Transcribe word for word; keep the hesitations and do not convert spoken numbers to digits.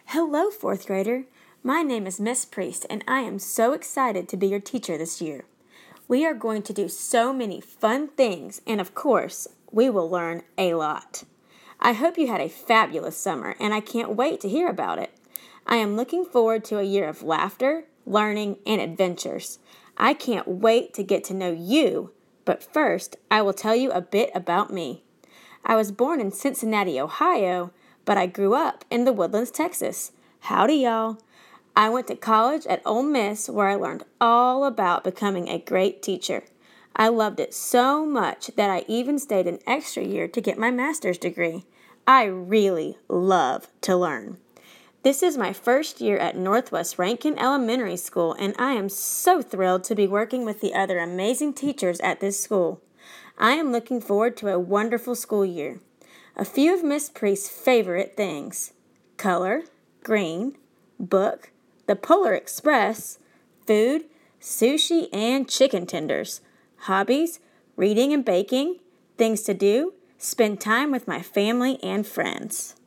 Hello, fourth grader. My name is Miss Priest, and I am so excited to be your teacher this year. We are going to do so many fun things, and of course, we will learn a lot. I hope you had a fabulous summer, and I can't wait to hear about it. I am looking forward to a year of laughter, learning, and adventures. I can't wait to get to know you, but first, I will tell you a bit about me. I was born in Cincinnati, Ohio, but I grew up in the Woodlands, Texas. Howdy, y'all. I went to college at Ole Miss where I learned all about becoming a great teacher. I loved it so much that I even stayed an extra year to get my master's degree. I really love to learn. This is my first year at Northwest Rankin Elementary School, and I am so thrilled to be working with the other amazing teachers at this school. I am looking forward to a wonderful school year. A few of Miss Priest's favorite things: color, green, book, the Polar Express, food, sushi, and chicken tenders. Hobbies, reading and baking. Things to do, spend time with my family and friends.